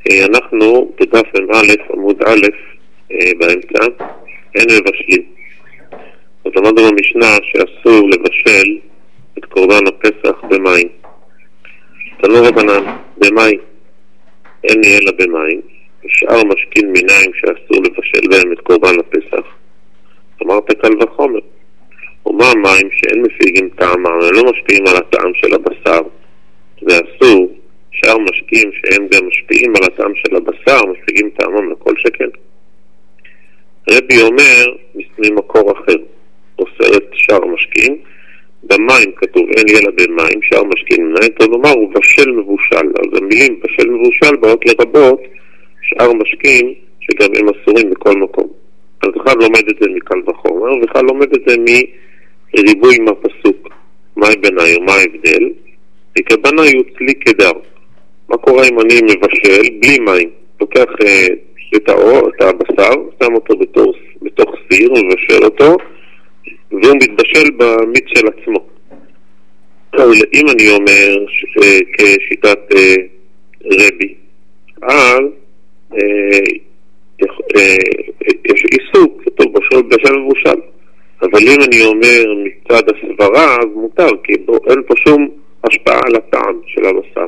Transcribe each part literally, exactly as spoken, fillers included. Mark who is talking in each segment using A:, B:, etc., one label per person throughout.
A: אנחנו בדף א' עמוד א' באמצע, אין מבשלים. אז למדנו במשנה שאסור לבשל את קורבן הפסח במים. תנו רבנן, במים אין אלא במים, ושאר משכין מיניים שאסור לבשל בהם את קורבן הפסח. אמרת קל וחומר. ומה המים שאין מפיגים טעמם, הם לא משפיעים על הטעם של הבשר, ואסור שאר משקים שהם גם משפיעים על הטעם של הבשר, מפיגים טעמם לכל שכן. רבי אומר ממקור אחר, אוסר את שאר משקים, במים כתוב אין אלא במים, שאר משקים מנהל, כלומר הוא בשל מבושל. אז המילים בשל מבושל באות לרבות שאר משקים שגם הם אסורים בכל מקום. אז אחד לומד את זה מקל וחומר, ואחד לומד את זה מריבוי מהפסוק. מה ביניי ומה ההבדל? וכבנה יוצלי כדר. מה קורה אם אני מבשל בלי מים? לוקח אה, את האור, את הבשר, שם אותו בתור, בתוך סיר, מבשל אותו, והוא מתבשל במיץ של עצמו. אם אני אומר ש, אה, כשיטת אה, רבי, אז אה, אה, יש איסור, כתוב בשל, בשל מבושל. אבל אם אני אומר מצד הסברה, אז מותר, כי בו, אין פה שום השפעה על הטעם של הבשר.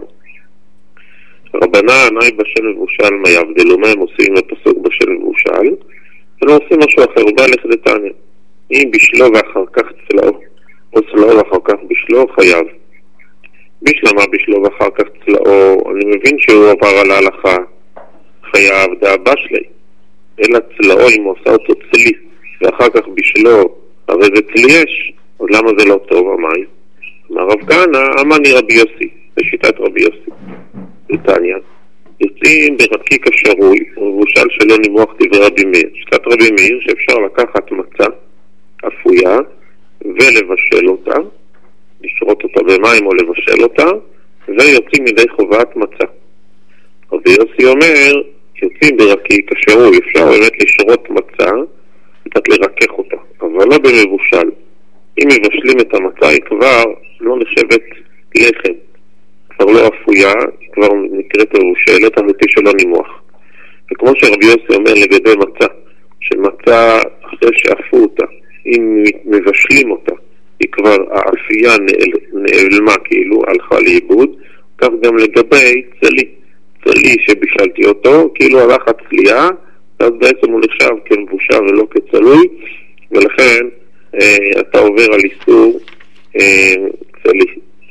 A: רבנן, אי בשל מבושל מה יבדלו, מה הם עושים בפסוק בשל מבושל? הם לא עושים משהו אחר, הוא בא לכדתניה. אם בשלו ואחר כך צלעו, או צלעו ואחר כך בשלו, חייב. בשלמה בשלו ואחר כך צלעו, אני מבין שהוא עבר על ההלכה, חייב דעה בשלי. אלא צלעו, אם הוא עושה אותו צלי, ואחר כך בשלו, הרי זה צלי יש, אז למה זה לא טוב, המים? הרב כהנא, אמני רבי יוסי, בשיטת רבי יוסי. בריטניה, יוצאים ברקיק השרוי, מבושל שלא נמרוח דברי רבי מאיר. שיטת רבי מאיר שאפשר לקחת מצה אפויה ולבשל אותה, לשרות אותה במים או לבשל אותה, ויוצאים מדי חובת מצה. רבי יוסי אומר, יוצאים ברקיק השרוי, אפשר באמת לשרות מצה, קצת לרכך אותה, אבל לא במבושל. אם מבשלים את המצה היא כבר לא נחשבת לחם, כבר לא אפויה, היא כבר נקראת מבושלת, אמיתי שלא נימוח. וכמו שרבי יוסי אומר לגבי מצה, שמצה אחרי שאפו אותה, אם מבשלים אותה, היא כבר האפייה נעל, נעלמה, כאילו הלכה לאיבוד, כך גם לגבי צלי. צלי שבישלתי אותו, כאילו הלך הצלייה, אז בעצם הוא נחשב כמבושל ולא כצלוי, ולכן אה, אתה עובר על איסור אה, צלי.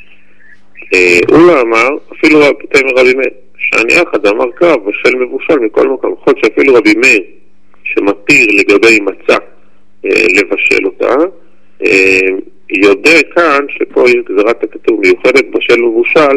A: הוא לא אמר, אפילו רבי מאיר, שאני אחד אמר קו בשל מבושל מכל מקום, יכול שאפילו רבי מאיר שמתיר לגבי מצה לבשל אותה, יודע כאן שפה יש גזרת הכתוב מיוחדת בשל מבושל,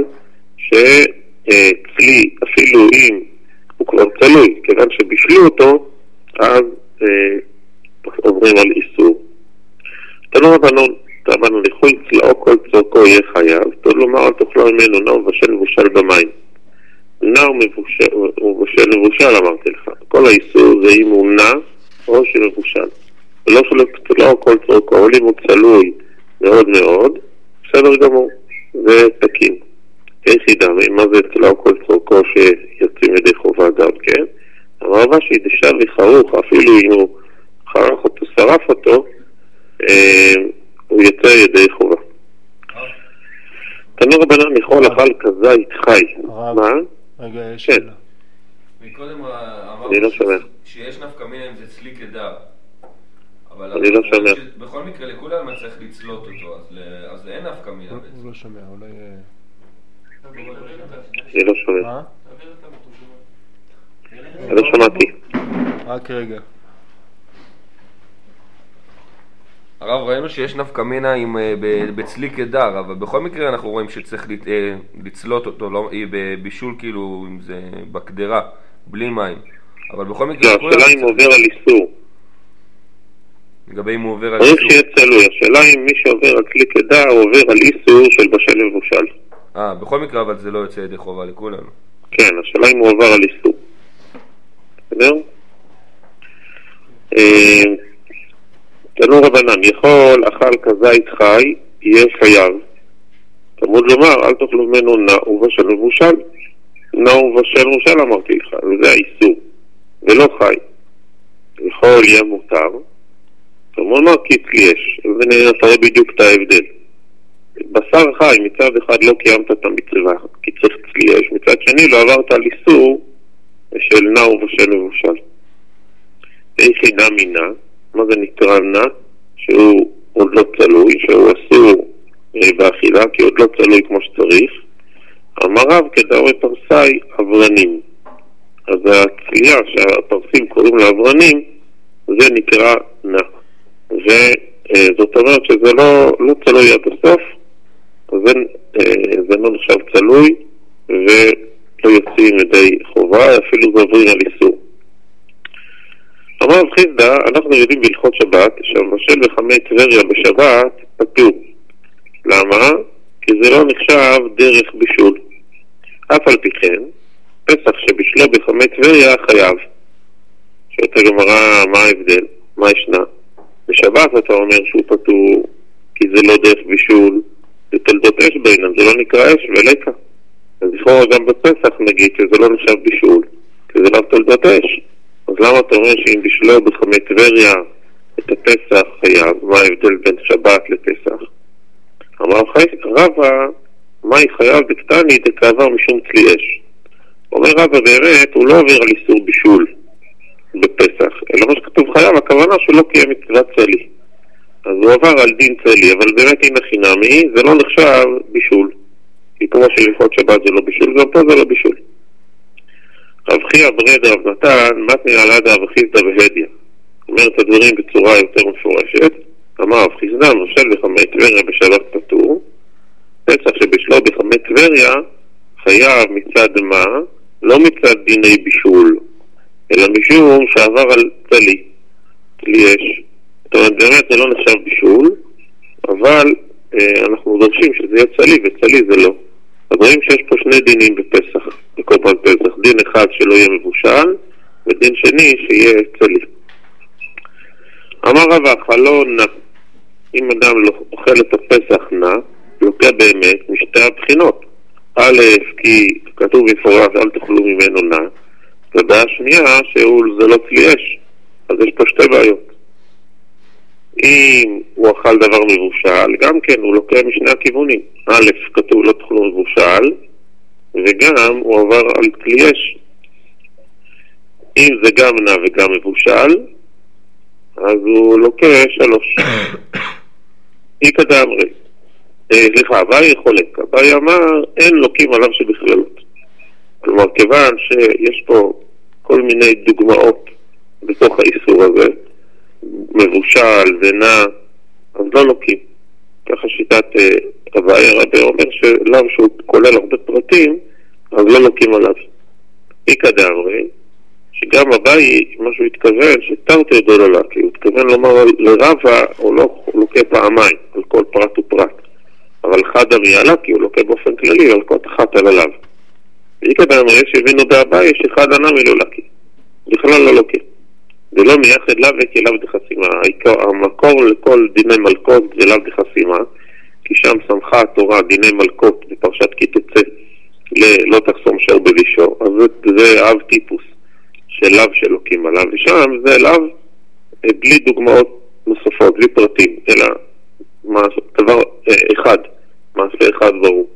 A: שצלי אפילו אם הוא כבר צלוי, כיוון שבישלו אותו, אז עוברים על איסור. תנו רבנן, רבנו לכוי צלעו כל צורכו יהיה חייב, תוד לומר אל תאכלו ממנו נאו מבשל מבושל במים. נאו מבושל מבושל אמרתי לך, כל האיסור זה אם הוא נע או שמבושל. ולא שלא צלעו כל צורכו, אבל אם הוא צלוי מאוד מאוד, בסדר גמור, זה תקין. היחידה, מה זה צלעו כל צורכו שיוצאים ידי חובה גם, כן? המרבה שידשה וחרוך, אפילו אם הוא חרך אותו, שרף אותו, הוא יצא ידי חובה. תנו רבנן מכל אכל כזית חי. מה?
B: רגע, יש שאלה.
C: מקודם אמרנו שיש נפקא מינה אם זה צלי כדר.
A: אני לא שומע.
C: בכל מקרה לכולם צריך לצלות אותו, אז אין נפקא מינה בעצם.
B: הוא לא שומע, אולי...
A: אני לא שומע.
B: מה?
A: אני לא שמעתי.
B: רק רגע.
C: הרב, ראינו שיש נפקא מינה בצלי כדר, אבל בכל מקרה אנחנו רואים שצריך לצלות אותו, לא, בבישול כאילו, אם זה בקדרה, בלי מים. אבל בכל מקרה...
A: לא, השאלה אם הוא עובר על איסור.
C: לגבי אם הוא עובר על איסור.
A: צריך שיהיה צלוי, השאלה אם מי שעובר על צלי כדר הוא עובר על איסור של בשל מבושל.
C: אה, בכל מקרה אבל זה לא יוצא ידי חובה לכולנו.
A: כן, השאלה אם הוא עובר על איסור. בסדר? תנו רבנן, יכול אכל כזית חי, יהיה חייב. תמוד לומר, אל תאכלו ממנו נע ובשל מבושל. נע ובשל מבושל אמרתי לך. וזה האיסור, ולא חי. יכול יהיה מותר, כלומר מה כי אצלי יש, אז נראה בדיוק את ההבדל. בשר חי מצד אחד לא קיימת את המצווה, כי צריך אצלי יש, מצד שני לא עברת על איסור של נע ובשל מבושל. איך נע מינה, מה זה נקרא נע? שהוא עוד לא צלוי, שהוא אסור באכילה, כי עוד לא צלוי כמו שצריך. אמריו כדאורי פרסאי אברנים. אז הצלייה שהפרסים קוראים לה אברנים, זה נקרא נע. וזאת אומרת שזה לא, לא צלוי עד הסוף, זה, זה לא נחשב צלוי, ולא יוצאים ידי חובה, אפילו זה עוברים על איסור. אמר רב חיסדא, אנחנו יודעים בהלכות שבת שהמבשל בחמי טבריה בשבת פטור. למה? כי זה לא נחשב דרך בישול. אף על פי כן, פסח שבשלו בחמי טבריה חייב. שאתה גמרא מה ההבדל, מה ישנה. בשבת אתה אומר שהוא פטור, כי זה לא דרך בישול, זה תולדות אש בעינם, זה לא נקרא אש ולקה. אז לכאורה גם בפסח נגיד שזה לא נחשב בישול, כי זה לא תולדות אש. אז למה אתה אומר שאם בשלו בחמי טבריה את הפסח חייב, מה ההבדל בין שבת לפסח? אמר רבא, מה היא חייב בקטני דקעבר משום צלי אש. אומר רבא באמת, הוא לא עובר על איסור בישול בפסח, אלא מה שכתוב חייב, הכוונה שלא קיים מצוות צלי. אז הוא עבר על דין צלי, אבל באמת הנה חינמי, זה לא נחשב בישול. כי כמו שלפחות שבת זה לא בישול, גם פה זה לא בישול. רב חייא ברד רב נתן, מתני על עדה וחיסדא והדיא. אומר את הדברים בצורה יותר מפורשת. אמר רב חיסדא, מבשל בחמי טבריה בשבת פטור. פסח שבשלו בחמי טבריה חייב מצד מה? לא מצד דיני בישול, אלא משום שעבר על צלי. צלי יש. זאת אומרת, באמת זה לא נחשב בישול, אבל אה, אנחנו דורשים שזה יהיה צלי, וצלי זה לא. אז רואים שיש פה שני דינים בפסח, בקורבן פסח. דין אחד שלא יהיה מבושל, ודין שני שיהיה צלי. אמר רבא, אכלו נע. אם אדם לא אוכל את הפסח נע, לוקח באמת משתי הבחינות. א', כי כתוב במפורש, אל תאכלו ממנו נע. ובעיה שנייה, שזה לא צלי אש. אז יש פה שתי בעיות. אם הוא אכל דבר מבושל, גם כן הוא לוקח משני הכיוונים. א', כתוב לא תאכלו מבושל, וגם הוא עבר על כלי אש. אם זה גם נע וגם מבושל, אז הוא לוקח שלוש. אי כדאמרי. סליחה, אביי חולק. אביי אמר, אין לוקים עליו שבכללות. כלומר, כיוון שיש פה כל מיני דוגמאות בתוך האיסור הזה, מבושל ונע, אז לא לוקים. ככה שיטת אביי הרבה אומר שלאו שהוא כולל הרבה פרטים, אז לא לוקים עליו. אי כדאמרי, שגם אביי, מה שהוא התכוון, שתרתי ידו לא לקי, הוא התכוון לומר לרבא, הוא לא לוקה פעמיים, על כל פרט ופרט. אבל חד המיילה, כי הוא לוקה באופן כללי, על כל אחת על עליו. אי כדאמרי, שהבינו באביי, שחד הנמי לא לקי. בכלל לא לוקה. זה לא מייחד לאו כי לאו דחסימה. המקור לכל דיני מלכות זה לאו דחסימה, כי שם שמחה התורה דיני מלכות בפרשת כי תצא לא תחסום שר בבישו. אז זה, זה אב טיפוס של לאו שלוקים עליו, ושם זה לאו בלי דוגמאות נוספות, בלי פרטים, אלא דבר אחד, מעשה אחד ברור.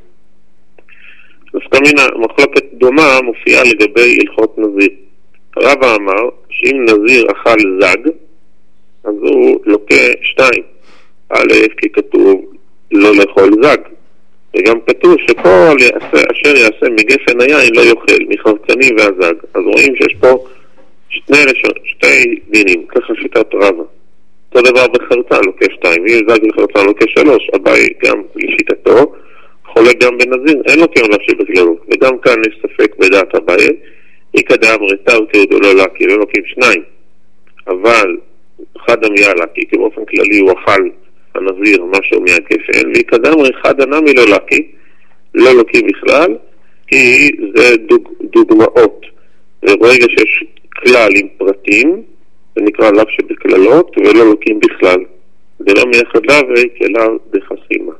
A: אז כמינה מחלוקת דומה מופיעה לגבי הלכות נזיר. רבא אמר שאם נזיר אכל זג, אז הוא לוקה שתיים. א', כי כתוב לא לאכול זג, וגם כתוב שכל יעשה, אשר יעשה מגפן היין לא יאכל, מחרצני והזג. אז רואים שיש פה שני, שתי דינים, ככה שיטת רבא. אותו דבר בחרצה לוקה שתיים, ואם זג בחרצה לוקה שלוש, אביי גם לשיטתו, חולק גם בנזיר, אין לו כעולה שבכללות, וגם כאן יש ספק בדעת אביי, אי כדאמרי תרתי ידו לא לקי, לא לוקים שניים, אבל חד המיה לקי, כי באופן כללי הוא אכל הנזיר משהו מהגפן, ואי כדאמרי חד הנמי לא לקי, לא לוקים בכלל, כי זה דוג, דוגמאות, וברגע שיש כלל עם פרטים, זה נקרא לאו שבכללות, ולא לוקים בכלל. זה לא מייחד לאו, כלאו דחסימה.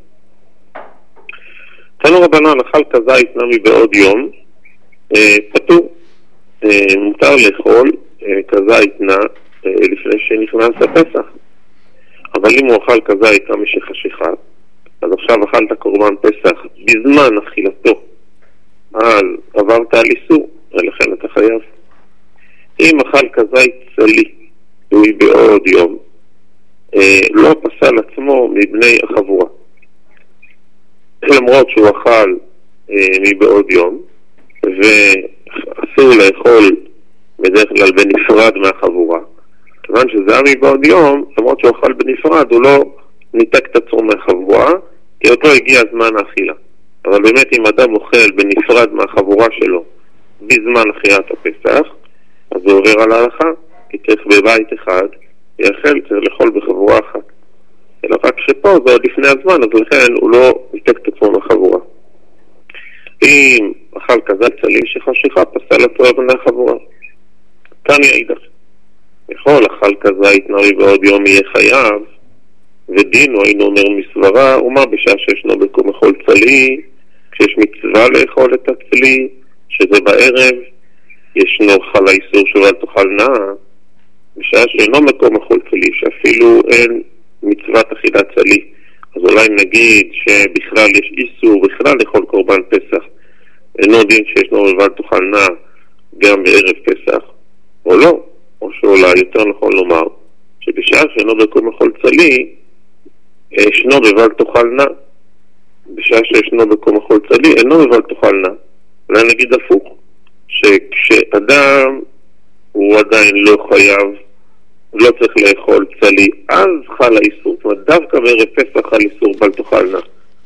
A: תנו רבנן, אכל כזית נמי בעוד יום, אה, פטור. אה, מותר לאכול אה, כזית נע אה, לפני שנכנס הפסח. אבל אם הוא אכל כזית כמה שחשיכה, אז עכשיו אכלת קורבן פסח בזמן אכילתו, אז עברת על איסור, ולכן אתה חייב. אם אכל כזית צלי, הוא בעוד יום, אה, לא פסל עצמו מבני החבורה. למרות שהוא אכל אה, מבעוד יום, ואסור לאכול בדרך כלל בנפרד מהחבורה. כיוון שזה היה מבעוד יום, למרות שהוא אכל בנפרד, הוא לא ניתק את עצמו מהחבורה, כי אותו הגיע זמן האכילה. אבל באמת אם אדם אוכל בנפרד מהחבורה שלו בזמן אכילת הפסח, אז הוא עובר על ההלכה, כי צריך בבית אחד יאכל, צריך לאכול בחבורה אחת. אלא רק שפה זה עוד לפני הזמן, אז לכן הוא לא ניתק את עצמו מהחבורה. אם אכל כזית צלי שחשיכה, פסל עצמו בני החבורה. כאן יעידך. יכול אכל כזית נעי בעוד יום יהיה חייב, ודינו היינו אומר מסברה, ומה בשעה שישנו בקום אכול צלי, כשיש מצווה לאכול את הצלי, שזה בערב, ישנו חל האיסור שלו אל תאכל נע, בשעה שאינו מקום אכול צלי, שאפילו אין מצוות אכילת צלי, אז אולי נגיד שבכלל יש איסור בכלל לאכול קורבן פסח, אינו דין שישנו בבל תאכל נע גם בערב פסח, או לא, או שאולי יותר נכון לומר שבשעה שאינו בקום אכול צלי, ישנו בבל תאכל נע, בשעה שישנו בקום אכול צלי, אינו בבל תאכל נע. אולי נגיד הפוך, שכשאדם הוא עדיין לא חייב, לא צריך לאכול צלי, אז חל האיסור. זאת אומרת, דווקא בערב פסח חל איסור בל תאכל נע.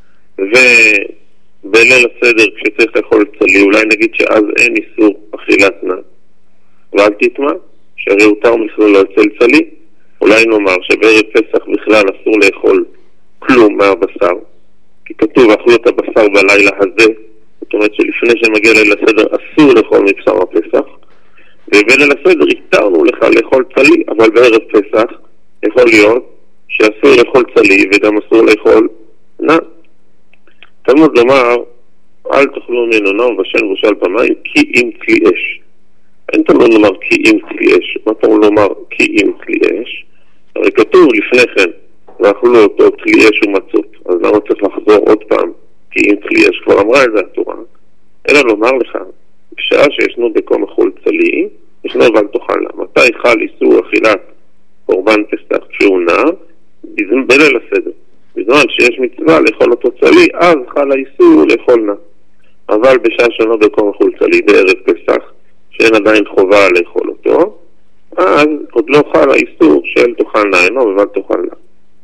A: ובליל הסדר כשצריך לאכול צלי, אולי נגיד שאז אין איסור אכילת נע. ואל תטמע, שהרי הותר מכלול לא אצל צלי. אולי נאמר שבערב פסח בכלל אסור לאכול כלום מהבשר, כי כתוב אכלו את הבשר בלילה הזה, זאת אומרת שלפני שמגיע ליל הסדר אסור לאכול מבשר הפסח, ובליל הסדר התרנו לך לאכול צלי, אבל בערב פסח יכול להיות שאסור לאכול צלי וגם אסור לאכול נע. תלמוד לומר, אל תאכלו ממנו נע ובשל ובשל פעמיים כי אם כלי אש. אין תלמוד לומר כי אם כלי אש, מה תלמוד לומר כי אם כלי אש? הרי כתוב לפני כן ואכלו אותו כלי אש ומצות, אז למה צריך לחזור עוד פעם כי אם כלי אש? כבר אמרה את זה התורה. אלא לומר לך, בשעה שישנו בקום אכול צלי, ישנו בל תאכל נע. מתי חל איסור אכילת קורבן פסח כשהוא נע? בליל הסדר. בזמן שיש מצווה לאכול אותו צלי, אז חל האיסור לאכול נע. אבל בשעה שישנו בקום אכול צלי בערב פסח, שאין עדיין חובה לאכול אותו, אז עוד לא חל האיסור של תאכל נע, אינו ובל תאכל נע.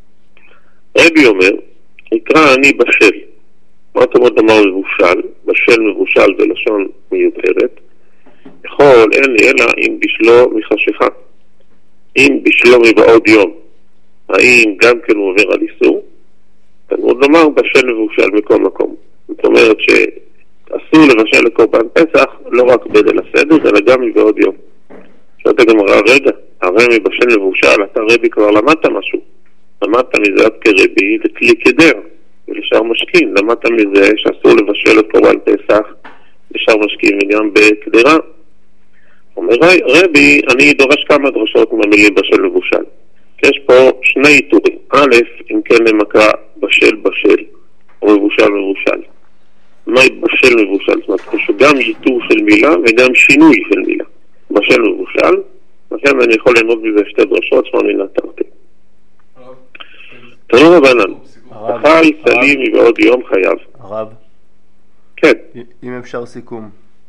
A: רבי אומר, יקרא אני בשל. מה אתה אומר דבר מבושל? בשל מבושל זה לשון מיותרת. יכול אין לי אלא אם בשלו מחשיכה. אם בשלו מבעוד יום, האם גם כן הוא עובר על איסור? תלמוד לומר בשל מבושל מכל מקום. זאת אומרת שאסור לבשל לקורבן פסח לא רק בליל הסדר, אלא גם מבעוד יום. שואלת הגמרא, רגע, הרי מבשל מבושל, אתה רבי כבר למדת משהו. למדת מזה עד כרבי לכלי קדר ולשאר משכין. למדת מזה שאסור לבשל את קורבן פסח לשאר משכין וגם בקדרה. אומר רבי, אני דורש כמה דרשות מהמילים בשל מבושל. יש פה שני עיטורים. א', אם כן למקרא בשל בשל או מבושל מבושל. מה בשל מבושל? זאת אומרת, שגם עיטור של מילה וגם שינוי של מילה. בשל מבושל, לכן אני יכול ללמוד בזה שתי דרשות שמאני נתרתי. תנו רבנן, אכל צלי מבעוד יום חייב.
B: הרב?
A: כן.
B: אם אפשר סיכום.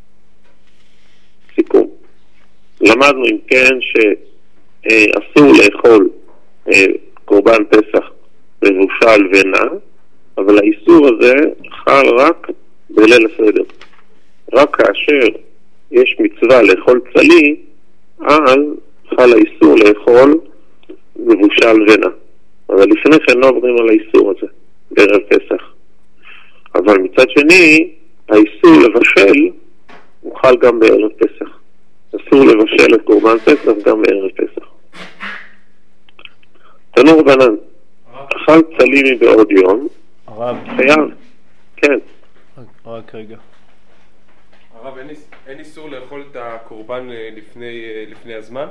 A: סיכום. למדנו אם כן שאסור לאכול קורבן פסח מבושל ונע, אבל האיסור הזה חל רק בליל הסדר. רק כאשר יש מצווה לאכול צלי, אז חל האיסור לאכול מבושל ונע. אבל לפני כן לא עוברים על האיסור הזה בערב פסח. אבל מצד שני, האיסור לבשל הוא חל גם בערב פסח. אסור לבשל את קורבן פסח גם בערב פסח. תנו רבנן, אכל צלי מבעוד יום,
B: הרב,
A: חייב. כן.
B: רק רגע.
D: הרב, אין, אין איסור לאכול את הקורבן לפני, לפני הזמן?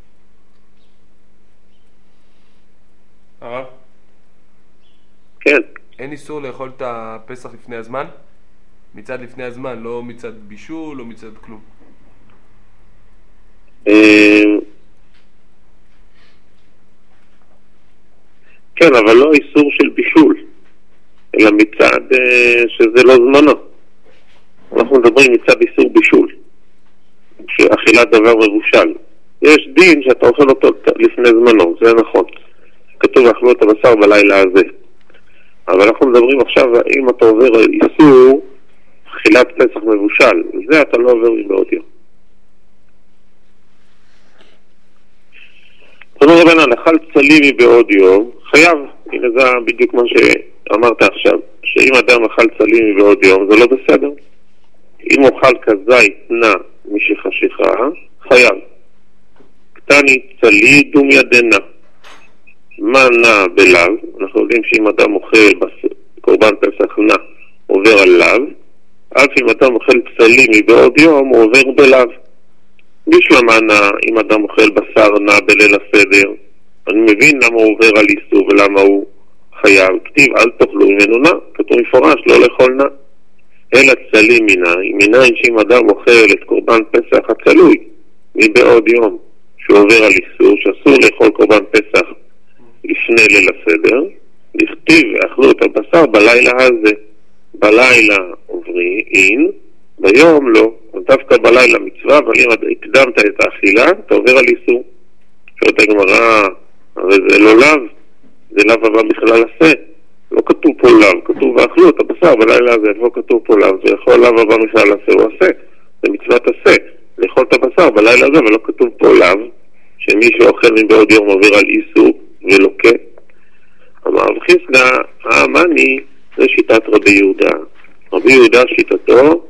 D: הרב?
A: כן.
D: אין איסור לאכול את הפסח לפני הזמן? מצד לפני הזמן, לא מצד בישול, לא מצד כלום.
A: כן, אבל לא איסור של בישול, אלא מצד שזה לא זמנו. אנחנו מדברים מצד איסור בישול, שאכילת דבר מבושל. יש דין שאתה אוכל אותו לפני זמנו, זה נכון. כתוב אכלו את הבשר בלילה הזה. אבל אנחנו מדברים עכשיו, אם אתה עובר איסור אכילת פסח מבושל, זה אתה לא עובר מבעוד יום. אומר רבנן, אכל צלי מבעוד יום, חייב. הנה זה בדיוק מה שאמרת עכשיו, שאם אדם אכל צלי מבעוד יום, זה לא בסדר. אם אוכל כזית נע משחשיכה, חייב. קטני צלי דום ידנה. מה נע בלב? אנחנו יודעים שאם אדם אוכל קורבן פסח נע, עובר על לב. אף אם אדם אוכל צלי מבעוד יום, הוא עובר בלב. בשלמה נע, אם אדם אוכל בשר נע בליל הסדר, אני מבין למה הוא עובר על איסור ולמה הוא חייב. כתיב אל תאכלו ממנו נע, כתוב מפורש לא לאכול נע. אלא צלי מנין, מנין שאם אדם אוכל את קורבן פסח הצלוי מבעוד יום, שהוא עובר על איסור, שאסור לאכול קורבן פסח לפני ליל הסדר, לכתיב ואכלו את הבשר בלילה הזה. בלילה עוברי אין, ביום לא. דווקא בלילה מצווה, אבל אם הקדמת את האכילה, אתה עובר על איסור. שואלת הגמרא, הרי זה לא לב, זה לב הבא בכלל עשה. לא כתוב פה לב, כתוב ואכלו את הבשר בלילה הזה, לא כתוב פה לב, זה יכול לב הבא בכלל עשה, הוא עשה. זה מצוות עשה, לאכול את הבשר בלילה הזה, ולא כתוב פה לב, שמי שאוכל מבעוד יום עובר על איסור ולוקה. אמר רב חיסדא, האמני, זה שיטת רבי יהודה. רבי יהודה שיטתו,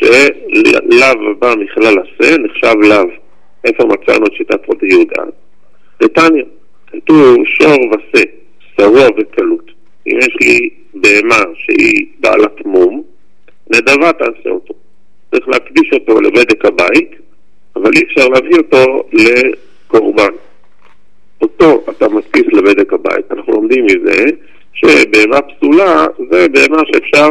A: שלאו הבא מכלל עשה נחשב לאו. איפה מצאנו את שיטת רבי יהודה? נתניה, כתוב שור ושה, שרוע וקלות. אם יש לי בהמה שהיא בעלת מום, נדבה תעשה אותו. צריך להקדיש אותו לבדק הבית, אבל אי אפשר להביא אותו לקורבן. אותו אתה מדפיס לבדק הבית. אנחנו לומדים מזה שבהמה פסולה זה בהמה שאפשר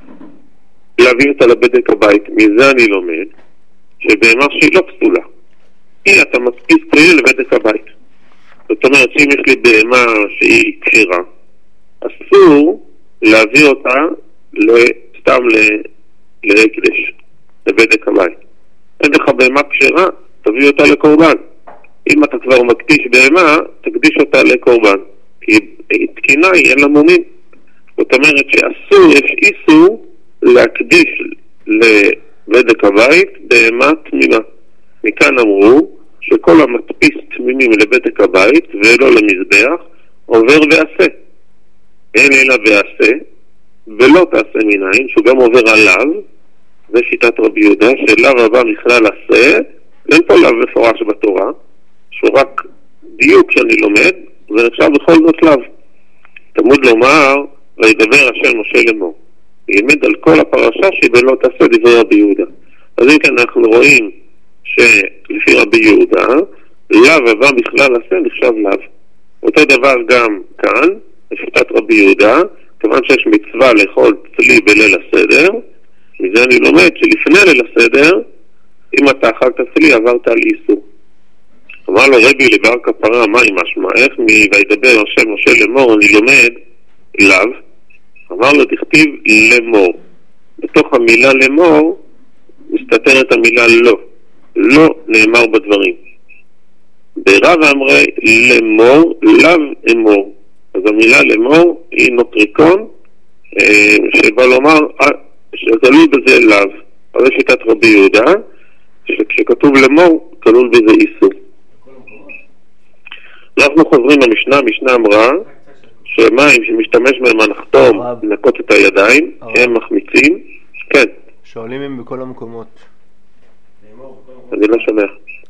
A: להביא אותה לבדק הבית. מזה אני לומד שבהמה שהיא לא פסולה, היא אתה מדפיס כלי לבדק הבית. זאת אומרת שאם יש לי בהמה שהיא כשרה, אסור להביא אותה סתם להקדש, לבדק הבית. אין לך בהמה כשרה, תביא אותה לקורבן. אם אתה כבר מקדיש בהמה, תקדיש אותה לקורבן, כי היא תקינה, היא אין לה מומים. זאת אומרת שאסור, יש איסור להקדיש לבדק הבית בהמה תמימה. מכאן אמרו שכל המדפיס תמימים לבדק הבית ולא למזבח עובר ועשה. אין אלא ועשה ולא תעשה מנין, שהוא גם עובר עליו. זה שיטת רבי יהודה, שלאו הבא מכלל עשה, אין פה לאו מפורש בתורה, שהוא רק דיוק שאני לומד, זה נחשב בכל זאת לאו. תמוד לומר, וידבר השם משה לאמור. ילמד על כל הפרשה שבלא תעשה דברי רבי יהודה. אז אם כן אנחנו רואים שלפי רבי יהודה, לאו הבא בכלל עשה נחשב לאו. אותו דבר גם כאן, בשיטת רבי יהודה, כיוון שיש מצווה לאכול צלי בליל הסדר, מזה אני לומד שלפני ליל הסדר, אם אתה אכלת צלי עברת על איסור. אמר לו רבי לבר כפרה, מה עם משמע? איך מ"וידבר השם משה לאמור" אני לומד לאו? אמר לו תכתיב לאמור. בתוך המילה לאמור מסתתרת המילה לא. לא נאמר בדברים. ברב אמרי לאמור, לאו אמור. אז המילה לאמור היא נוטריקון שבא לומר שתלוי בזה לאו. אבל שיטת רבי יהודה שכשכתוב לאמור כלול בזה איסור. אנחנו חוזרים למשנה. המשנה אמרה שמים שמשתמש בהם הנחתום לנקות את הידיים, שהם מחמיצים. כן.
B: שואלים הם בכל המקומות.
A: אני לא שומע.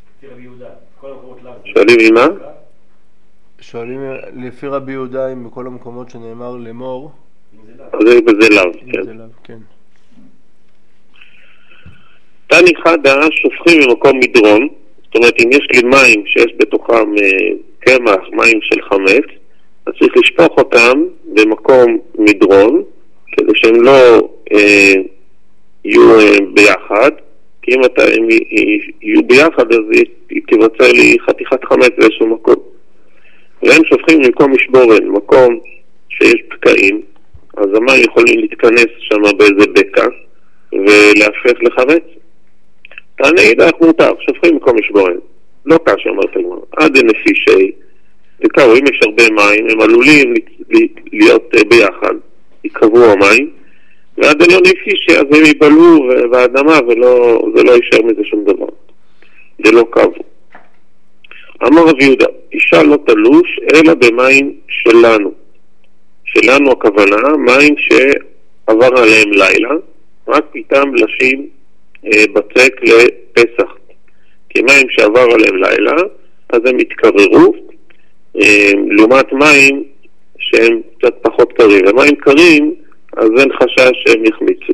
A: שואלים עם מה?
B: שואלים לפי רבי יהודה אם בכל המקומות שנאמר לאמור.
A: זה בזה לאו, כן.
B: כן.
A: תני חדה שופכים במקום מדרון, זאת אומרת אם יש לי מים שיש בתוכם קמח, מים של חמץ, אז צריך לשפוך אותם במקום מדרון, כדי שהם לא אה, יהיו אה, ביחד, כי אם אתה, הם יהיו ביחד אז תיווצר לי חתיכת חמץ באיזשהו מקום. והם שופכים במקום משבורן, מקום שיש פקעים, אז המים יכולים להתכנס שם באיזה בקע ולהפך לחמץ. תענה אידך מותר, שופכים במקום משבורן. לא קש, אמרת הגמרא, עד נפישי, וקראו, אם יש הרבה מים, הם עלולים להיות ביחד, יקבעו המים, ועד לא נפישי, אז הם ייבלו באדמה, וזה לא יישאר מזה שום דבר. זה לא קבעו. אמר רב יהודה, אישה לא תלוש, אלא במים שלנו. שלנו הכוונה, מים שעבר עליהם לילה, רק פתאום לשים אה, בצק לפסח. כי מים שעבר עליהם לילה, אז הם התקררו, אה, לעומת מים שהם קצת פחות קרים. ומים קרים, אז אין חשש שהם יחמיצו.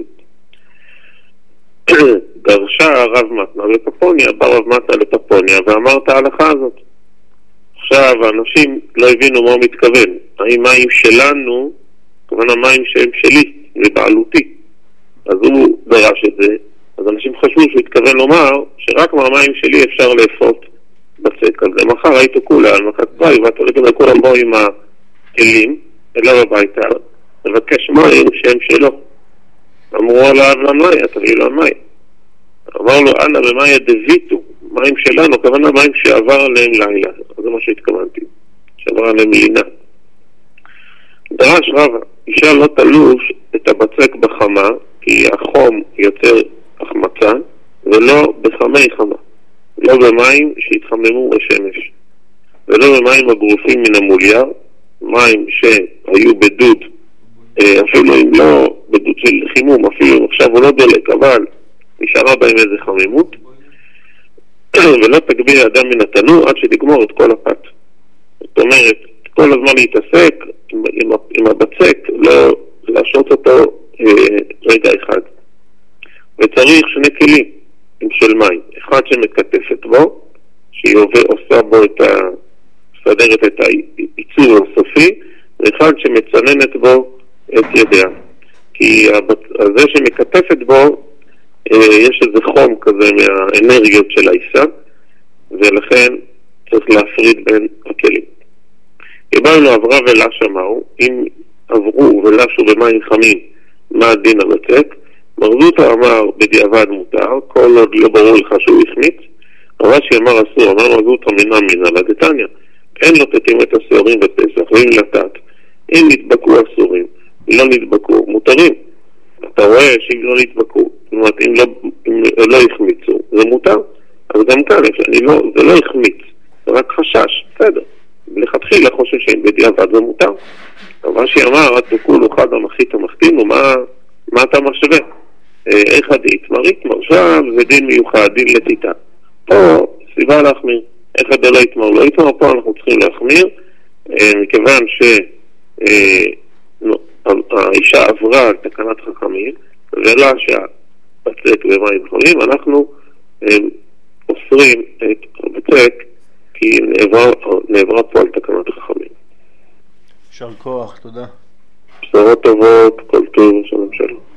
A: דרשה הרב מתנה לפפוניה, בא רב מתנה לפפוניה, ואמר את ההלכה הזאת. עכשיו, האנשים לא הבינו מה הוא מתכוון. האם מים שלנו, כמובן המים שהם שלי, ובעלותי. אז הוא דרש את זה, אז אנשים חשבו שהוא התכוון לומר שרק מהמים שלי אפשר לאפות בצק. אז למחר הייתו כולה על מחת ביי, ואתה לגבי כולם בוא עם הכלים, אליו הביתה, לבקש מים שהם שלו. אמרו עליו למאי, תביא לו מים. אמר לו, אנא במאי דביטו, מים שלנו, כוונה מים שעבר עליהם לילה. זה מה שהתכוונתי, שעבר עליהם לינה. דרש רבא, אישה לא תלוש את הבצק בחמה, כי החום יוצר החמצה, ולא בחמי חמה. לא במים שהתחממו בשמש, ולא במים הגרופים מן המולייר, מים שהיו בדוד, אפילו אם לא בדוד של חימום, אפילו עכשיו הוא לא דולק, אבל נשארה בהם איזה חמימות, ולא תגביר אדם מן התנור עד שתגמור את כל הפת. זאת אומרת, כל הזמן להתעסק עם, עם, עם הבצק, לא להשעות אותו אה, רגע אחד. וצריך שני כלים של מים, אחד שמקטפת בו, שהיא עושה בו את ה... מסדרת את העיצוב הסופי, ואחד שמצננת בו את ידיה. כי זה שמקטפת בו, יש איזה חום כזה מהאנרגיות של האישה, ולכן צריך להפריד בין הכלים. קיבלנו עברה ולש אמרו, אם עברו ולשו במים חמים, מה הדין הבצק? מרזוטה אמר בדיעבד מותר, כל עוד לא ברור לך שהוא החמיץ, רש"י אמר אסור, אמר מרזוטה מינה מינה לדתניא, אין לו תתים את הסוהרים בפסח, ואם לתת, אם נדבקו אסורים, לא נדבקו, מותרים. אתה רואה שאם לא נדבקו, זאת אומרת, אם לא, אם לא החמיצו, זה מותר. אז גם כאן, לא, זה לא החמיץ, זה רק חשש, בסדר. לכתחילה חושב שאם בדיעבד זה מותר. אבל שהיא אמר, את תקולו חד המחית המחתינו, מה, מה אתה משווה? איך הדית? מרית מרשב, זה דין מיוחד, דין לטיטה. פה, סיבה להחמיר. איך עד לא יתמר, לא יתמר, פה אנחנו צריכים להחמיר, מכיוון שהאישה עברה על תקנת חכמים, ולא שהבצק במים חמים, אנחנו אוסרים את הבצק, כי נעברה פה על תקנת חכמים.
B: יישר כוח, תודה.
A: בשורות טובות, כל טוב, שלום שלום.